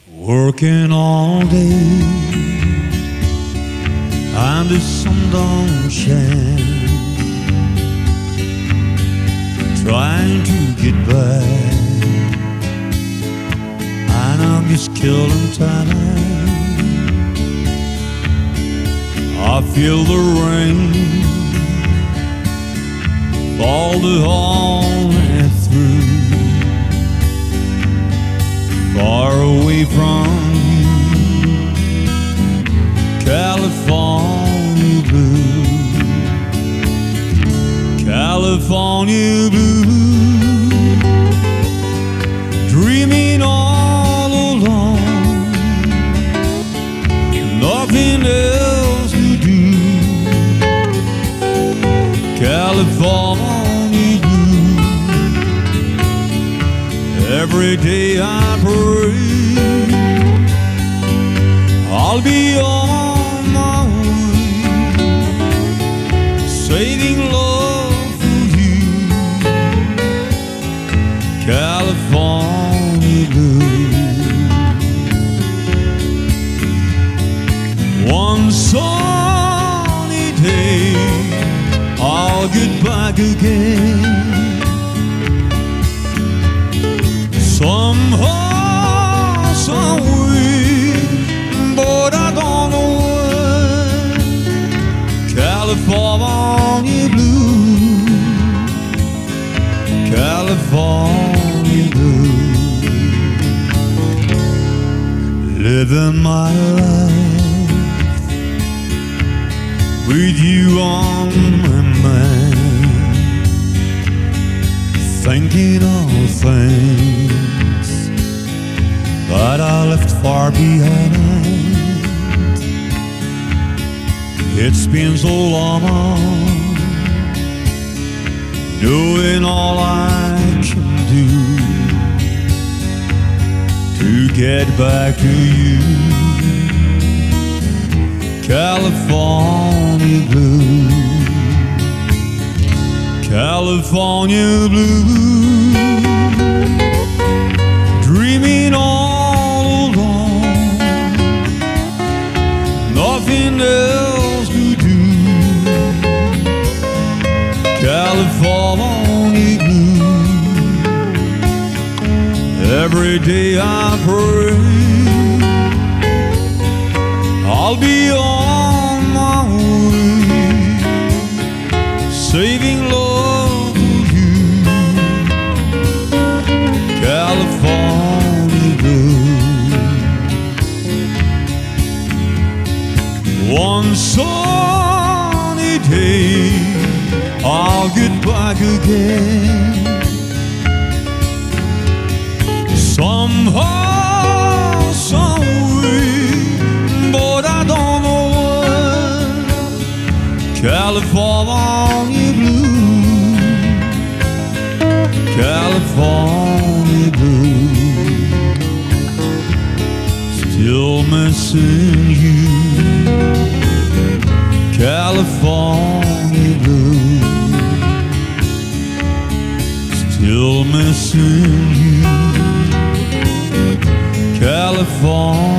Working all day and the sun don't shine, trying to get by, and I'm just killing time. I feel the rain fall the whole way through, far away from you, California blue, California blue, dreaming all alone, nothing else to do, California blue. Every day I pray I'll be on my way, saving love for you, California blue. One sunny day I'll get back again, somehow, some way, but I don't know when. California blue, California blue, living my life with you on my mind, thinking of things that I left far behind. It's been so long, doing all I can do to get back to you, California blue, California blue, dreaming all alone, nothing else to do, California blue. Every day I pray I'll be on my way, saving love for you, California blue. One sunny day I'll get back again, somehow, some way, but I don't know when. California blue, California blue, still missing you, California blue, still missing you, California.